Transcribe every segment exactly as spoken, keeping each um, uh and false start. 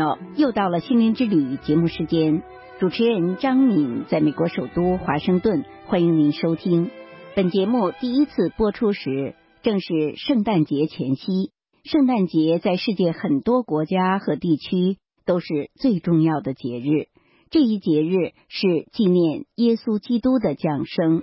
好，又到了心灵之旅节目时间，主持人张敏在美国首都华盛顿，欢迎您收听。本节目第一次播出时正是圣诞节前夕，圣诞节在世界很多国家和地区都是最重要的节日，这一节日是纪念耶稣基督的降生。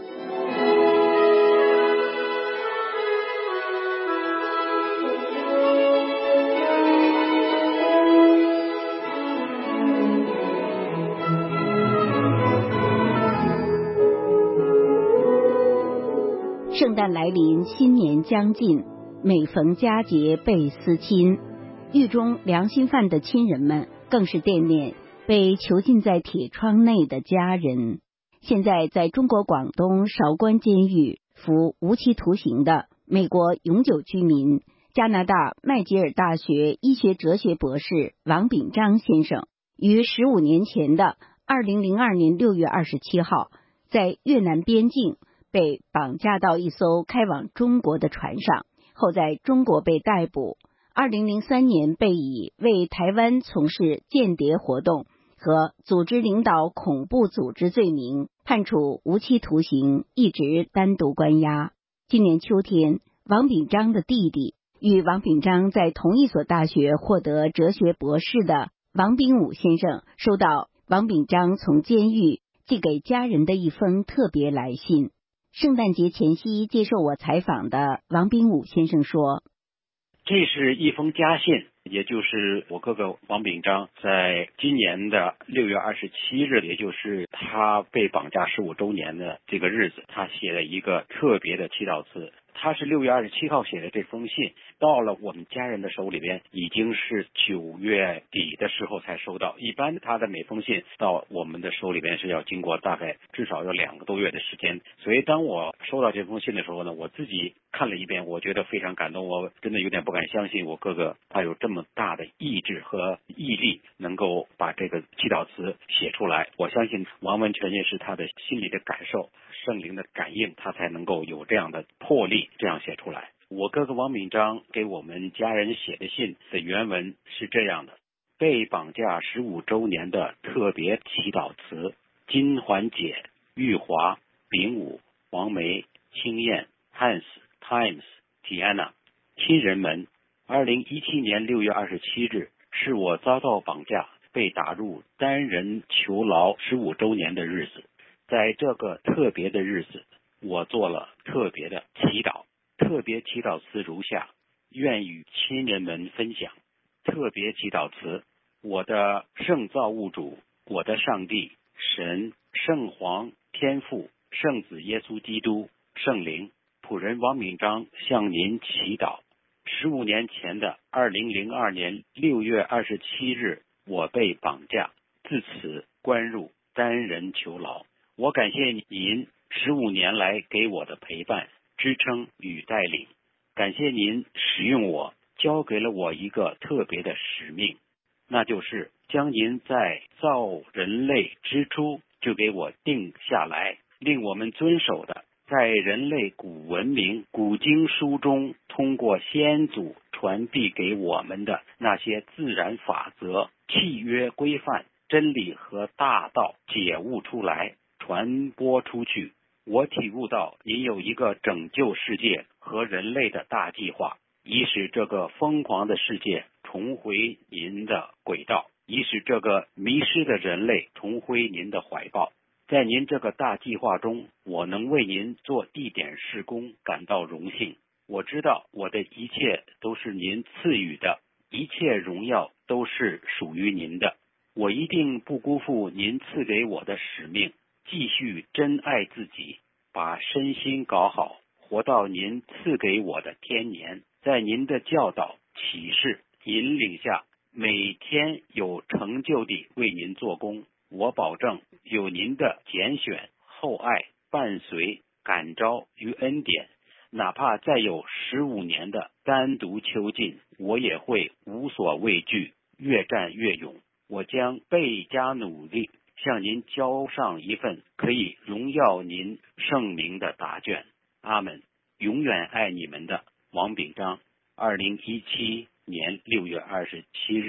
圣诞来临，新年将近，每逢佳节倍思亲。狱中良心犯的亲人们更是惦念被囚禁在铁窗内的家人。现在在中国广东韶关监狱服无期徒刑的美国永久居民、加拿大麦吉尔大学医学哲学博士王炳章先生，于十五年前的二零零二年六月二十七号，在越南边境被绑架到一艘开往中国的船上，后在中国被逮捕。二零零三年被以为台湾从事间谍活动和组织领导恐怖组织罪名判处无期徒刑，一直单独关押。今年秋天，王炳章的弟弟，与王炳章在同一所大学获得哲学博士的王炳武先生，收到王炳章从监狱寄给家人的一封特别来信。圣诞节前夕接受我采访的王炳武先生说， 这是一封家信，也就是我哥哥王炳章在今年的六月二十七日，也就是他被绑架十五周年的这个日子，他写了一个特别的祈祷词。他是六月二十七号写的这封信，到了我们家人的手里边已经是九月底的时候才收到。一般他的每封信到我们的手里边是要经过大概至少有两个多月的时间。所以当我收到这封信的时候呢，我自己看了一遍，我觉得非常感动，我真的有点不敢相信我哥哥他有这么大的意志和毅力，能够把这个祈祷词写出来。我相信完完全全是他的心里的感受，圣灵的感应，他才能够有这样的魄力这样写出来。我哥哥王炳章给我们家人写的信的原文是这样的：被绑架十五周年的特别祈祷词，金环姐、玉华、丙武、王梅、青燕、汉斯、Times、Tiana， 亲人们，二零一七年六月二十七日是我遭到绑架被打入单人囚牢十五周年的日子。在这个特别的日子，我做了特别的祈祷。特别祈祷词如下，愿与亲人们分享。特别祈祷词：我的圣造物主，我的上帝、神、圣皇、天父、圣子耶稣基督、圣灵，仆人王炳章向您祈祷。十五年前的二零零二年六月二十七日，我被绑架，自此关入单人囚牢。我感谢您十五年来给我的陪伴、支撑与带领，感谢您使用我，交给了我一个特别的使命，那就是将您在造人类之初就给我定下来，令我们遵守的，在人类古文明、古经书中通过先祖传递给我们的那些自然法则、契约规范、真理和大道解悟出来，传播出去。我体悟到您有一个拯救世界和人类的大计划，以使这个疯狂的世界重回您的轨道，以使这个迷失的人类重回您的怀抱。在您这个大计划中，我能为您做一点事工感到荣幸。我知道我的一切都是您赐予的，一切荣耀都是属于您的。我一定不辜负您赐给我的使命，继续珍爱自己，把身心搞好，活到您赐给我的天年，在您的教导、启示、引领下，每天有成就地为您做工。我保证有您的拣选、厚爱、伴随、感召与恩典，哪怕再有十五年的单独囚禁，我也会无所畏惧，越战越勇。我将倍加努力，向您交上一份可以荣耀您圣名的答卷。阿们。永远爱你们的王炳章。二零一七年六月二十七日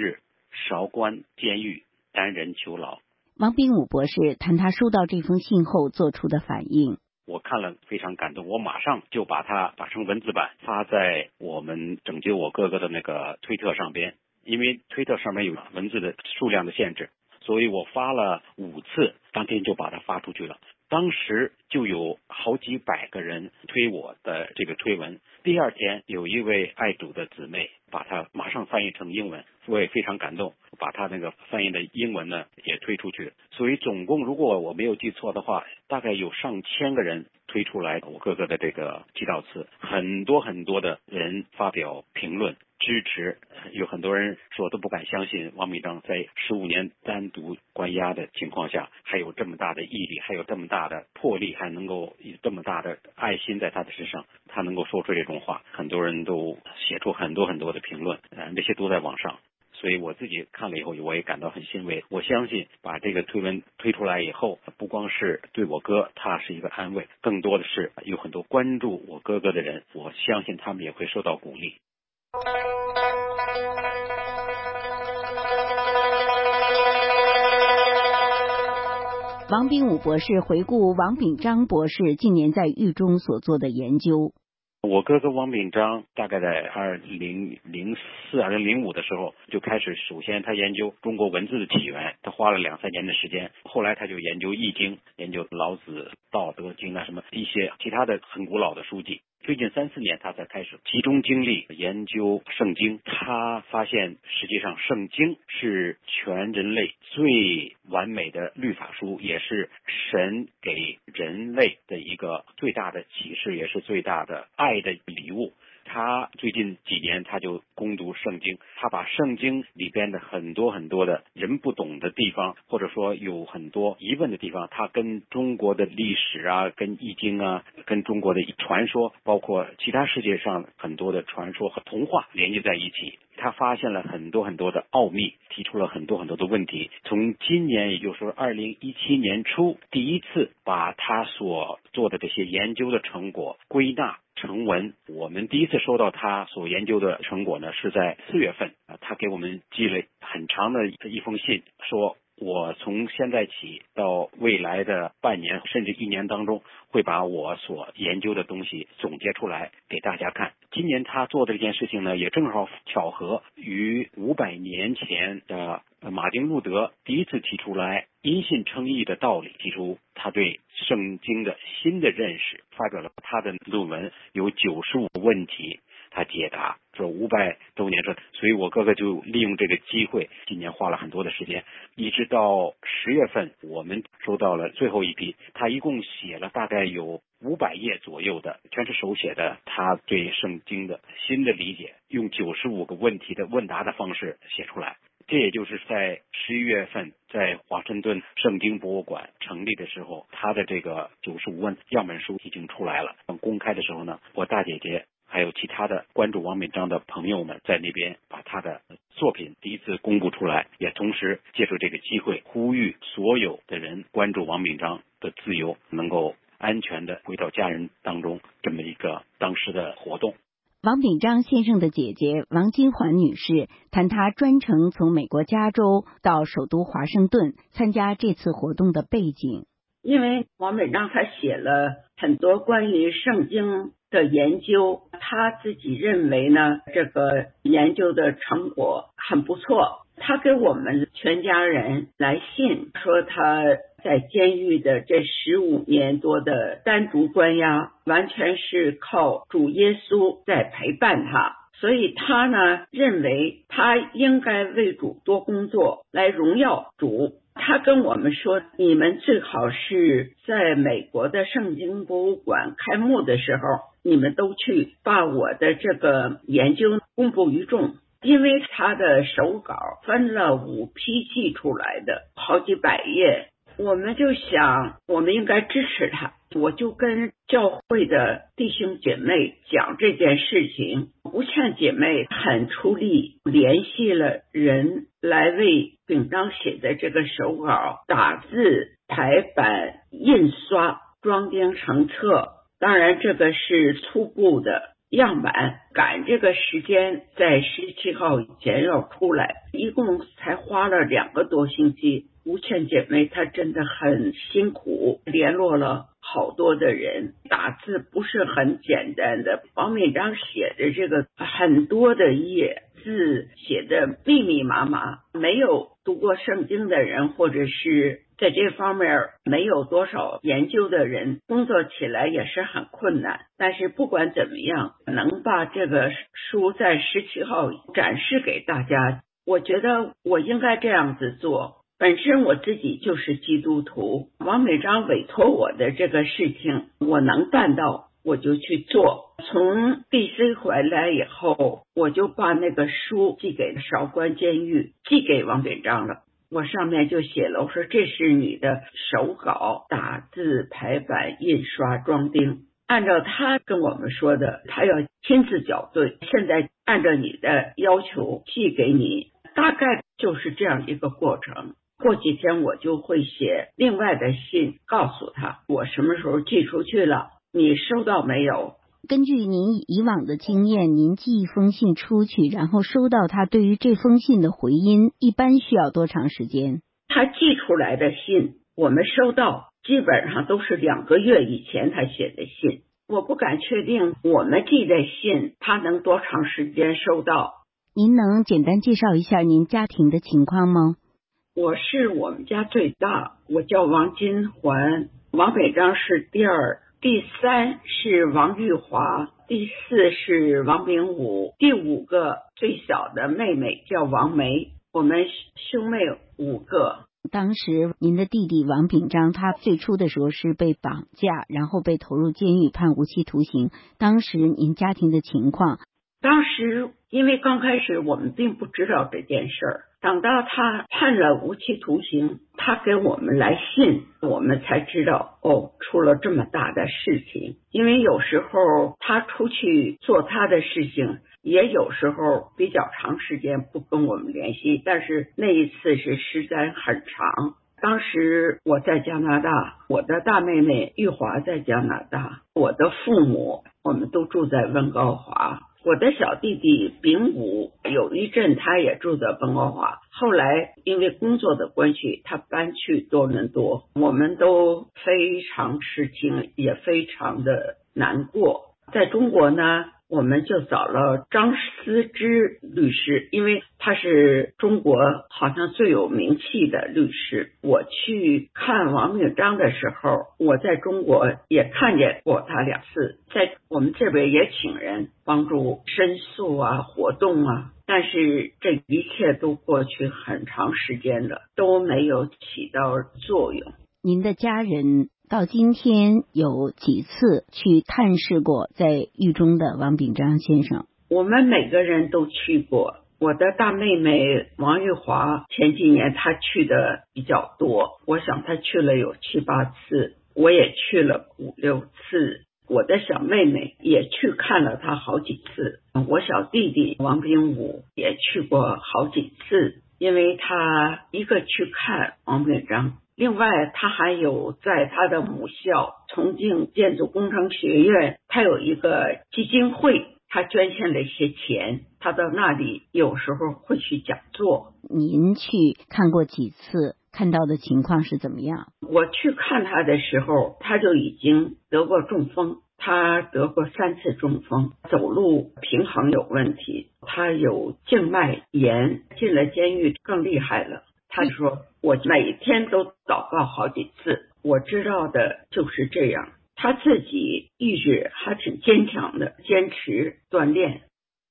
韶关监狱单人囚牢。 王炳武博士谈他收到这封信后做出的反应。 我看了非常感动，我马上就把它打成文字版发在我们拯救我哥哥的那个推特上边，因为推特上面有文字的数量的限制，所以我发了五次，当天就把它发出去了。当时就有好几百个人推我的这个推文，第二天有一位爱主的姊妹把它马上翻译成英文，我也非常感动，把它那个翻译的英文呢也推出去，所以总共如果我没有记错的话，大概有上千个人推出来我哥哥的这个祈祷词，很多很多的人发表评论支持，有很多人说都不敢相信王炳章在十五年单独关押的情况下还有这么大的毅力，还有这么大的魄力，还能够有这么大的爱心在他的身上，他能够说出这种话，很多人都写出很多很多的评论，呃，那些都在网上，所以我自己看了以后我也感到很欣慰。我相信把这个推文推出来以后，不光是对我哥他是一个安慰，更多的是有很多关注我哥哥的人，我相信他们也会受到鼓励。 王炳武博士回顾王炳章博士近年在狱中所做的研究。 我哥哥王炳章大概在二零零四、二零零五的时候就开始，首先他研究中国文字的起源，他花了两三年的时间，后来他就研究易经，研究老子、道德经啊，什么一些其他的很古老的书籍。最近三四年他才开始集中精力研究圣经，他发现实际上圣经是全人类最完美的律法书，也是神给人类的一个最大的启示，也是最大的爱的礼物。他最近几年他就攻读圣经，他把圣经里边的很多很多的人不懂的地方，或者说有很多疑问的地方，他跟中国的历史啊，跟易经啊，跟中国的传说，包括其他世界上很多的传说和童话连接在一起，他发现了很多很多的奥秘，提出了很多很多的问题。从今年也就是说二零一七年初，第一次把他所做的这些研究的成果归纳成文。我们第一次收到他所研究的成果呢，是在四月份啊，他给我们寄了很长的一封信，说我从现在起到未来的半年甚至一年当中，会把我所研究的东西总结出来给大家看。今年他做的这件事情呢，也正好巧合于五百年前的马丁路德第一次提出来因信称义的道理，提出他对圣经的新的认识，发表了他的论文，有九十五个问题他解答，这五百周年这，所以我哥哥就利用这个机会，今年花了很多的时间，一直到十月份，我们收到了最后一批，他一共写了大概有五百页左右的，全是手写的，他对圣经的新的理解，用九十五个问题的问答的方式写出来。这也就是在十一月份在华盛顿圣经博物馆成立的时候，他的这个九十五问样本书已经出来了。等公开的时候呢，我大姐姐还有其他的关注王炳章的朋友们在那边把他的作品第一次公布出来，也同时借助这个机会呼吁所有的人关注王炳章的自由能够安全的回到家人当中，这么一个当时的活动。 王炳章先生的姐姐王金环女士谈她专程从美国加州到首都华盛顿参加这次活动的背景。 因为王炳章他写了很多关于圣经的研究，他自己认为呢，这个研究的成果很不错。他给我们全家人来信说，他在监狱的这十五年多的单独关押，完全是靠主耶稣在陪伴他。所以他呢，认为他应该为主多工作，来荣耀主。他跟我们说，你们最好是在美国的圣经博物馆开幕的时候，你们都去把我的这个研究公布于众。因为他的手稿分了五批寄出来的，好几百页，我们就想我们应该支持他。我就跟教会的弟兄姐妹讲这件事情，吴倩姐妹很出力，联系了人来为炳章写的这个手稿打字、排版、印刷、装订成册。当然这个是初步的， 样板，赶这个时间在十七号以前要出来，一共才花了两个多星期。吴倩姐妹她真的很辛苦，联络了好多的人，打字不是很简单的。王敏章写的这个很多的页，字写的密密麻麻，没有读过圣经的人，或者是在这方面没有多少研究的人，工作起来也是很困难。但是不管怎么样，能把这个书在十七号展示给大家，我觉得我应该这样子做。本身我自己就是基督徒，王美章委托我的这个事情，我能办到我就去做。从 B C 回来以后，我就把那个书寄给韶关监狱，寄给王美章了。我上面就写了，我说这是你的手稿，打字、排版、印刷、装订，按照他跟我们说的，他要亲自校对，现在按照你的要求寄给你，大概就是这样一个过程。过几天我就会写另外的信，告诉他我什么时候寄出去了，你收到没有。 根据您以往的经验，您寄一封信出去，然后收到他对于这封信的回音，一般需要多长时间？ 他寄出来的信我们收到基本上都是两个月以前他写的信，我不敢确定我们寄的信他能多长时间收到。 您能简单介绍一下您家庭的情况吗？ 我是我们家最大，我叫王金环，王美章是第二，第三是王玉华，第四是王炳武，第五个最小的妹妹叫王梅，我们兄妹五个。 当时您的弟弟王炳章他最初的时候是被绑架，然后被投入监狱判无期徒刑，当时您家庭的情况？ 当时因为刚开始我们并不知道这件事儿，等到他判了无期徒刑，他给我们来信，我们才知道哦，出了这么大的事情。因为有时候他出去做他的事情，也有时候比较长时间不跟我们联系，但是那一次是时间很长。当时我在加拿大，我的大妹妹玉华在加拿大，我的父母我们都住在温哥华，我的小弟弟丙午有一阵他也住在温哥华，后来因为工作的关系他搬去多伦多，我们都非常吃惊，也非常的难过。在中国呢，我们就找了张思之律师，因为他是中国好像最有名气的律师。我去看王炳章的时候，我在中国也看见过他两次，在我们这边也请人帮助申诉啊、活动啊，但是这一切都过去很长时间了，都没有起到作用。 您的家人到今天有几次去探视过在狱中的王炳章先生？ 我们每个人都去过，我的大妹妹王玉华前几年她去的比较多，我想她去了有七八次，我也去了五六次。我的小妹妹也去看了她好几次，我小弟弟王炳武也去过好几次，因为他一个去看王炳章，另外他还有在他的母校重庆建筑工程学院，他有一个基金会，他捐献了一些钱，他到那里有时候会去讲座。 您去看过几次，看到的情况是怎么样？ 我去看他的时候，他就已经得过中风，他得过三次中风，走路平衡有问题，他有静脉炎，进了监狱更厉害了。他说我每天都祷告好几次，我知道的就是这样。他自己意志还挺坚强的，坚持锻炼。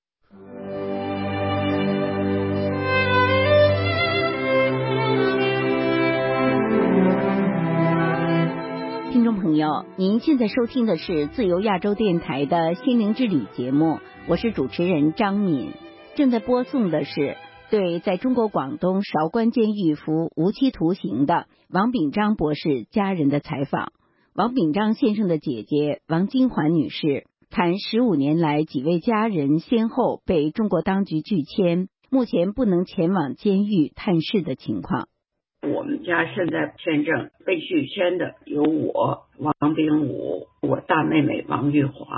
听众朋友，您现在收听的是自由亚洲电台的心灵之旅节目，我是主持人张敏。正在播送的是对在中国广东韶关监狱服无期徒刑的王炳章博士家人的采访。王炳章先生的姐姐王金环女士谈十五年来几位家人先后被中国当局拒签，目前不能前往监狱探视的情况。 我们家现在签证被拒签的有我、王炳武、我大妹妹王玉华。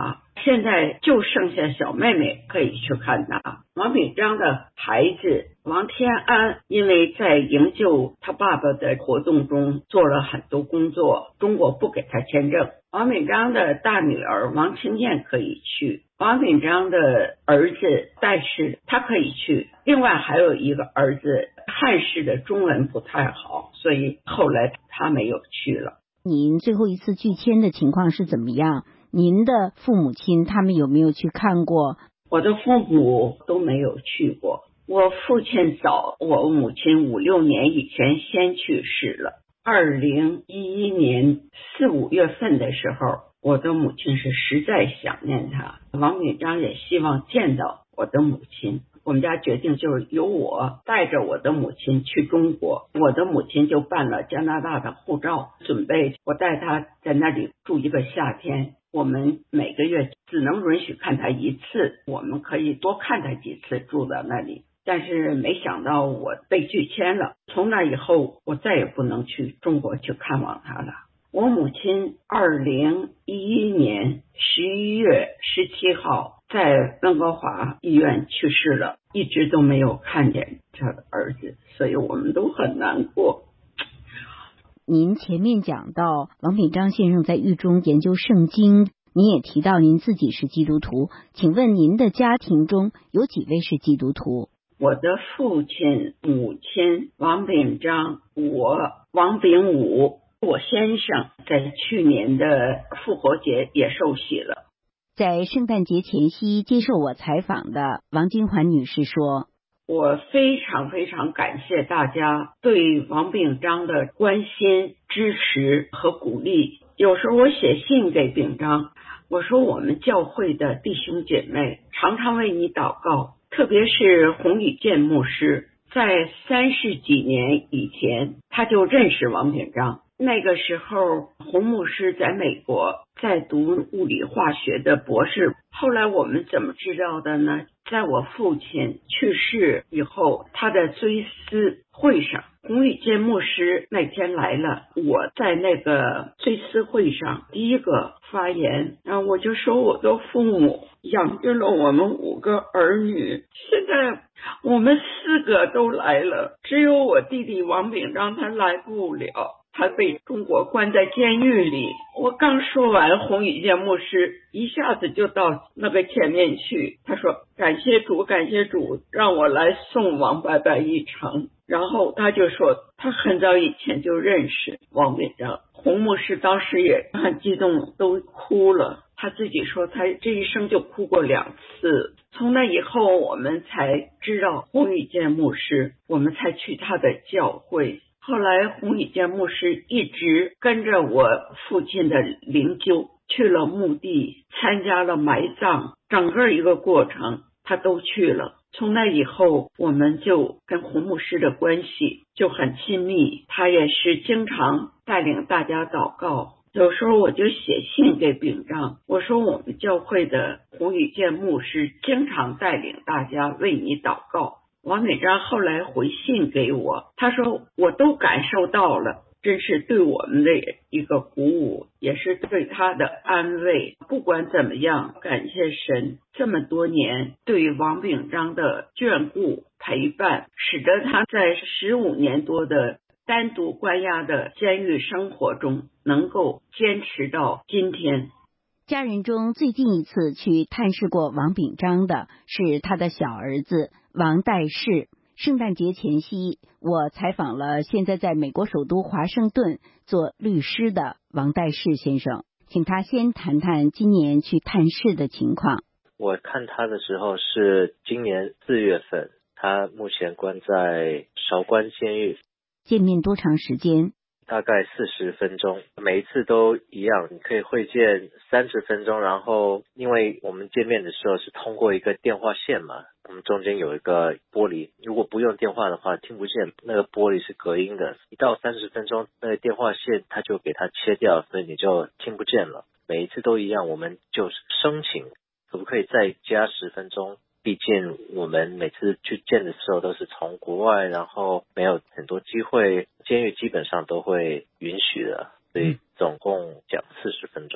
现在就剩下小妹妹可以去看他。王炳章的孩子王天安，因为在营救他爸爸的活动中做了很多工作，中国不给他签证。王炳章的大女儿王清燕可以去，王炳章的儿子戴氏他可以去，另外还有一个儿子汉氏的中文不太好，所以后来他没有去了。 您最后一次拒签的情况是怎么样？您的父母亲他们有没有去看过？ 我的父母都没有去过，我父亲早，我母亲五六年以前先去世了。二零一一年四五月份的时候，我的母亲是实在想念他，王炳章也希望见到我的母亲。我们家决定就是由我带着我的母亲去中国，我的母亲就办了加拿大的护照，准备我带她在那里住一个夏天。我们每个月只能允许看她一次，我们可以多看她几次，住在那里。但是没想到我被拒签了，从那以后我再也不能去中国去看望她了。我母亲二零一一年十一月十七号在温哥华医院去世了，一直都没有看见他的儿子，所以我们都很难过。 您前面讲到王炳章先生在狱中研究圣经，您也提到您自己是基督徒，请问您的家庭中有几位是基督徒？ 我的父亲、母亲王炳章，我王炳武，我先生在去年的复活节也受洗了。 在圣诞节前夕接受我采访的王金环女士说， 我非常非常感谢大家对王炳章的关心、支持和鼓励。有时候我写信给炳章，我说我们教会的弟兄姐妹常常为你祷告，特别是洪宇健牧师，在三十几年以前他就认识王炳章。那个时候洪牧师在美国在读物理化学的博士，后来我们怎么知道的呢？在我父亲去世以后，他的追思会上，洪宇健牧师那天来了，我在那个追思会上第一个发言，然后我就说我的父母养育了我们五个儿女，现在我们四个都来了，只有我弟弟王炳章他来不了，他被中国关在监狱里。我刚说完，洪宇健牧师一下子就到那个前面去，他说感谢主感谢主，让我来送王伯伯一程。然后他就说他很早以前就认识王炳章。洪牧师当时也很激动，都哭了，他自己说他这一生就哭过两次。从那以后我们才知道洪宇健牧师，我们才去他的教会。后来洪宇健牧师一直跟着我父亲的灵柩去了墓地，参加了埋葬，整个一个过程他都去了。从那以后我们就跟洪牧师的关系就很亲密，他也是经常带领大家祷告。有时候我就写信给炳章，我说我们教会的洪宇健牧师经常带领大家为你祷告。王炳章后来回信给我，他说我都感受到了，真是对我们的一个鼓舞，也是对他的安慰。不管怎么样，感谢神这么多年对王炳章的眷顾陪伴，使得他在十五年多的单独关押的监狱生活中能够坚持到今天。 家人中最近一次去探视过王炳章的是他的小儿子王代士。圣诞节前夕，我采访了现在在美国首都华盛顿做律师的王代士先生，请他先谈谈今年去探视的情况。 我看他的时候是今年四月份，他目前关在韶关监狱。 见面多长时间？ 大概四十分钟，每一次都一样，你可以会见三十分钟，然后因为我们见面的时候是通过一个电话线嘛，我们中间有一个玻璃，如果不用电话的话听不见，那个玻璃是隔音的，一到三十分钟那个电话线它就给它切掉，所以你就听不见了。每一次都一样，我们就是申请可不可以再加十分钟，毕竟我们每次去见的时候都是从国外，然后没有很多机会，监狱基本上都会允许的，所以总共讲四十分钟。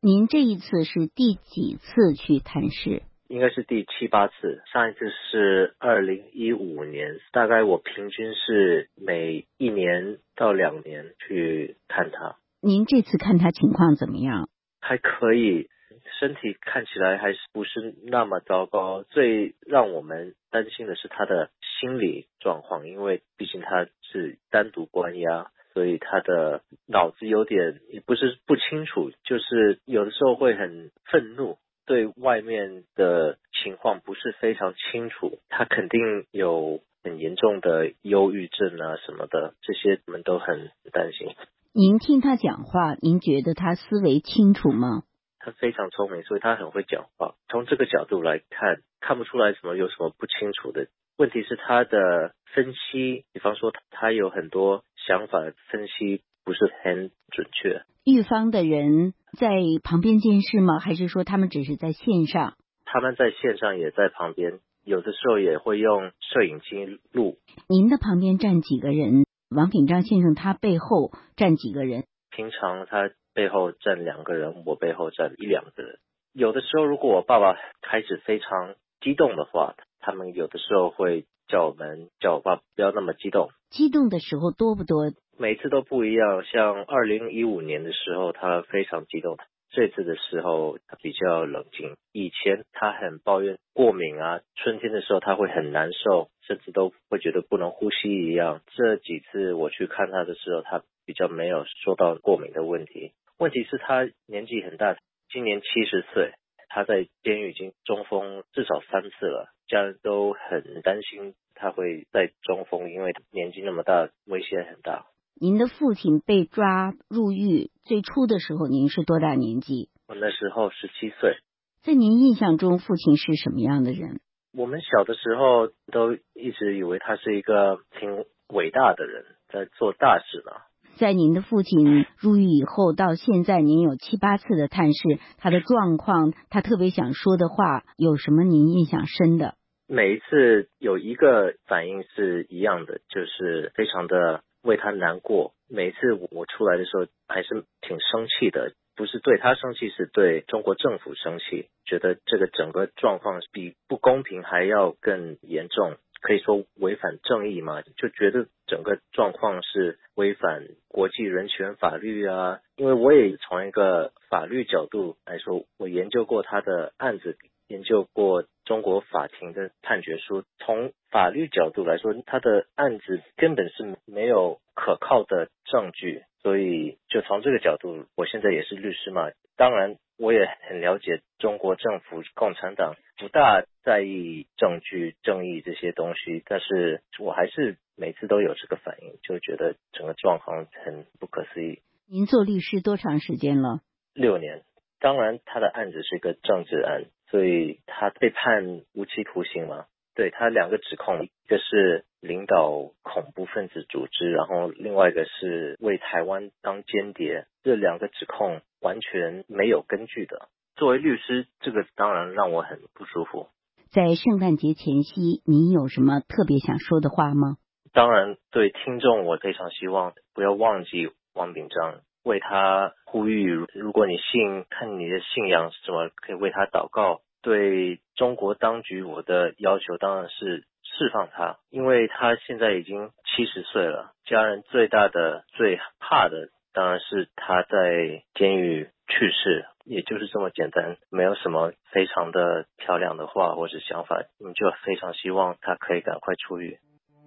您这一次是第几次去探视？ 应该是第七八次，上一次是二零一五年，大概我平均是每一年到两年去看他。 您这次看他情况怎么样？ 还可以，身体看起来还是不是那么糟糕。最让我们担心的是他的心理状况，因为毕竟他是单独关押，所以他的脑子有点也不是不清楚，就是有的时候会很愤怒，对外面的情况不是非常清楚。他肯定有很严重的忧郁症啊什么的，这些我们都很担心。 您听他讲话，您觉得他思维清楚吗？ 他非常聪明，所以他很会讲话。从这个角度来看，看不出来什么有什么不清楚的。问题是他的分析，比方说他有很多想法，分析不是很准确。 狱方的人在旁边监视吗？还是说他们只是在线上？ 他们在线上也在旁边，有的时候也会用摄影机录。 您的旁边站几个人？王炳章先生他背后站几个人？ 平常他背后站两个人，我背后站一两个人。有的时候如果我爸爸开始非常激动的话，他们有的时候会叫我们叫我爸不要那么激动。 激动的时候多不多？ 每次都不一样，像二零一五年的时候他非常激动，这次的时候他比较冷静。以前他很抱怨过敏啊，春天的时候他会很难受，甚至都会觉得不能呼吸一样。这几次我去看他的时候，他比较没有说到过敏的问题。问题是他年纪很大，今年七十岁，他在监狱已经中风至少三次了，家人都很担心他会再中风，因为年纪那么大，危险很大。 您的父亲被抓入狱最初的时候，您是多大年纪？ 我那时候十七岁。 在您印象中，父亲是什么样的人？ 我们小的时候都一直以为他是一个挺伟大的人，在做大事呢。 在您的父亲入狱以后到现在，您有七八次的探视，他的状况，他特别想说的话，有什么您印象深的？ 每一次有一个反应是一样的，就是非常的为他难过。每一次我出来的时候还是挺生气的，不是对他生气，是对中国政府生气，觉得这个整个状况比不公平还要更严重，可以说违反正义嘛，就觉得整个状况是违反国际人权法律啊。因为我也从一个法律角度来说，我研究过他的案子，研究过中国法庭的判决书，从法律角度来说，他的案子根本是没有可靠的证据，所以就从这个角度，我现在也是律师嘛，当然我也很了解中国政府共产党不大在意证据正义这些东西，但是我还是每次都有这个反应，就觉得整个状况很不可思议。 您做律师多长时间了？ 六年。当然他的案子是一个政治案，所以他被判无期徒刑嘛。对，他两个指控，一个是领导恐怖分子组织，然后另外一个是为台湾当间谍，这两个指控完全没有根据的。作为律师，这个当然让我很不舒服。 在圣诞节前夕，您有什么特别想说的话吗？ 当然对听众，我非常希望不要忘记王炳章，为他呼吁，如果你信，看你的信仰是什么，可以为他祷告。对中国当局，我的要求当然是释放他，因为他现在已经七十岁了，家人最大的最怕的当然是他在监狱去世，也就是这么简单，没有什么非常的漂亮的话或者想法，你就非常希望他可以赶快出狱。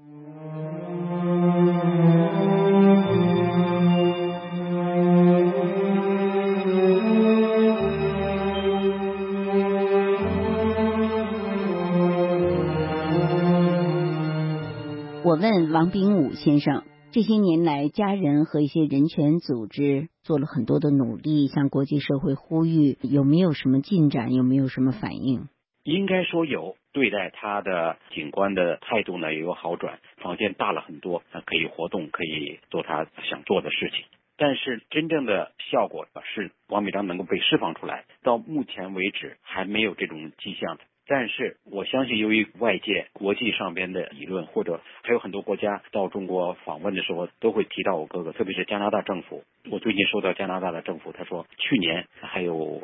我问王炳武先生，这些年来家人和一些人权组织做了很多的努力，向国际社会呼吁，有没有什么进展，有没有什么反应？ 应该说有，对待他的警官的态度呢也有好转，房间大了很多，可以活动，可以做他想做的事情。但是真正的效果是王炳章能够被释放出来，到目前为止还没有这种迹象的。但是我相信，由于外界国际上边的理论，或者还有很多国家到中国访问的时候都会提到我哥哥，特别是加拿大政府。我最近收到加拿大的政府，他说去年还有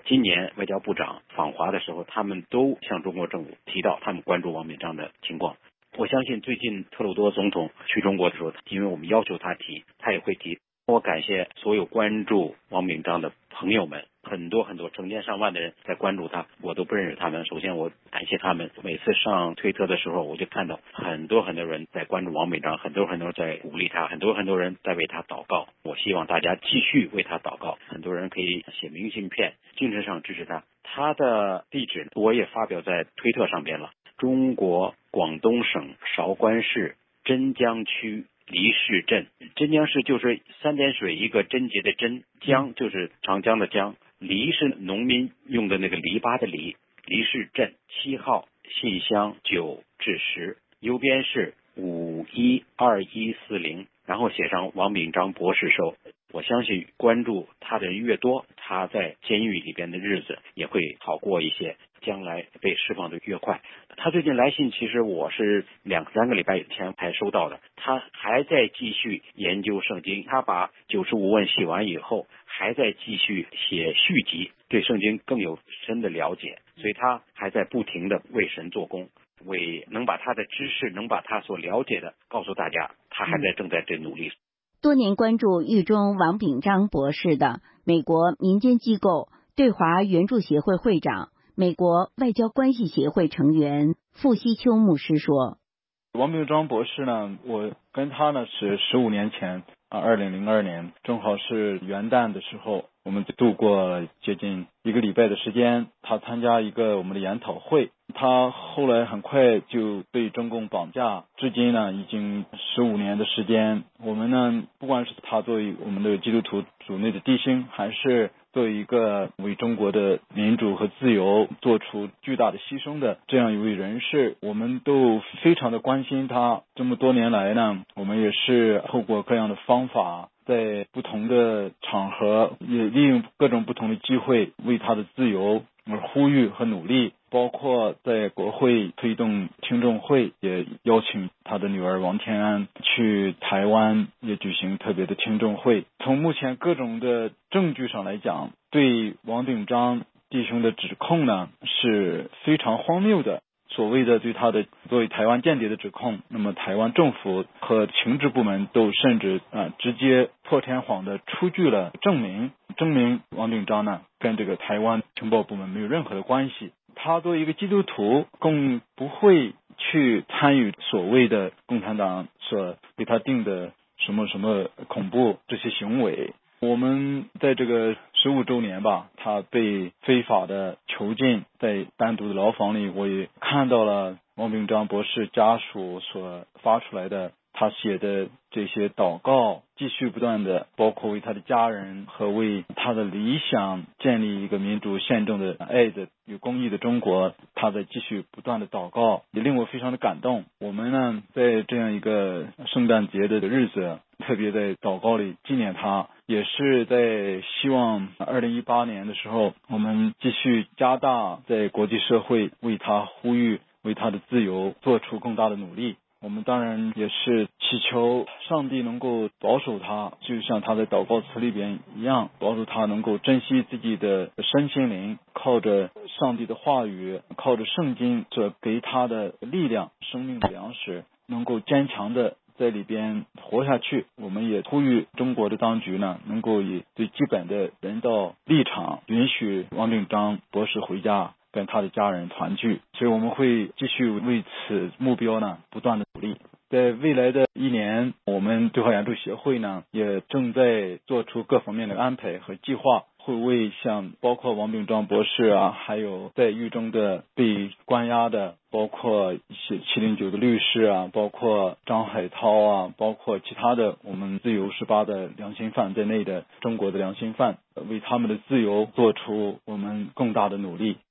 今年外交部长访华的时候，他们都向中国政府提到他们关注王炳章的情况。我相信最近特鲁多总统去中国的时候，因为我们要求他提，他也会提。我感谢所有关注王炳章的朋友们，很多很多成千上万的人在关注他，我都不认识他们。首先我感谢他们，每次上推特的时候，我就看到很多很多人在关注王炳章，很多很多人在鼓励他，很多很多人在为他祷告。我希望大家继续为他祷告，很多人可以写明信片，精神上支持他。他的地址我也发表在推特上边了，中国广东省韶关市真江区黎市镇。真江市就是三点水一个贞洁的贞，江就是长江的江，黎是农民用的那个篱笆的篱。黎市镇七号信箱九至十，邮编是五一二一四零，然后写上王炳章博士收。我相信关注他的人越多，他在监狱里边的日子也会好过一些，将来被释放的越快。他最近来信，其实我是两三个礼拜以前才收到的。他还在继续研究圣经，他把九十五问写完以后，还在继续写续集，对圣经更有深的了解，所以他还在不停的为神做工，为能把他的知识，能把他所了解的告诉大家，他还在正在这努力。 多年关注狱中王炳章博士的美国民间机构对华援助协会会长、美国外交关系协会成员傅希秋牧师说： 王炳章博士呢，我跟他呢是十五年前啊，二零零二年，正好是元旦的时候，我们度过接近一个礼拜的时间，他参加一个我们的研讨会。他后来很快就被中共绑架，至今呢已经十五年的时间。我们呢，不管是他作为我们的基督徒主内的弟兄，还是作为一个为中国的民主和自由做出巨大的牺牲的这样一位人士，我们都非常的关心他。这么多年来呢，我们也是透过各样的方法，在不同的场合，也利用各种不同的机会为他的自由而呼吁和努力，包括在国会推动听证会，也邀请他的女儿王天安去台湾也举行特别的听证会。从目前各种的证据上来讲，对王炳章弟兄的指控呢是非常荒谬的。所谓的对他的作为台湾间谍的指控，那么台湾政府和情治部门都甚至啊直接破天荒的出具了证明，证明王炳章呢跟这个台湾情报部门没有任何的关系。他作为一个基督徒，更不会去参与所谓的共产党所给他定的什么什么恐怖这些行为。我们在这个十五周年吧，他被非法的囚禁在单独的牢房里，我也看到了王炳章博士家属所发出来的他写的这些祷告，继续不断的，包括为他的家人和为他的理想建立一个民主宪政的爱的有公义的中国，他在继续不断的祷告，也令我非常的感动。我们呢在这样一个圣诞节的日子，特别在祷告里纪念他，也是在希望二零一八年的时候，我们继续加大在国际社会为他呼吁，为他的自由做出更大的努力。我们当然也是祈求上帝能够保守他，就像他在祷告词里边一样，保守他能够珍惜自己的身心灵，靠着上帝的话语，靠着圣经所给他的力量，生命的粮食，能够坚强的在里边活下去。我们也呼吁中国的当局呢，能够以最基本的人道立场，允许王炳章博士回家跟他的家人团聚。所以我们会继续为此目标呢不断的努力。在未来的一年，我们对华援助协会呢也正在做出各方面的安排和计划，会为像包括王炳章博士啊，还有在狱中的被关押的，包括一些七零九的律师啊，包括张海涛啊，包括其他的我们自由十八的良心犯在内的中国的良心犯，为他们的自由做出我们更大的努力。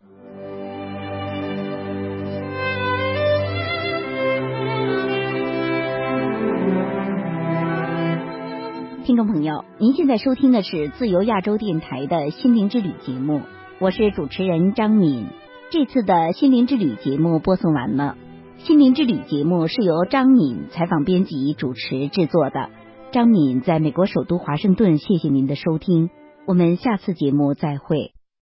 听众朋友，您现在收听的是自由亚洲电台的心灵之旅节目，我是主持人张敏。这次的心灵之旅节目播送完了。心灵之旅节目是由张敏采访编辑主持制作的。张敏在美国首都华盛顿，谢谢您的收听，我们下次节目再会。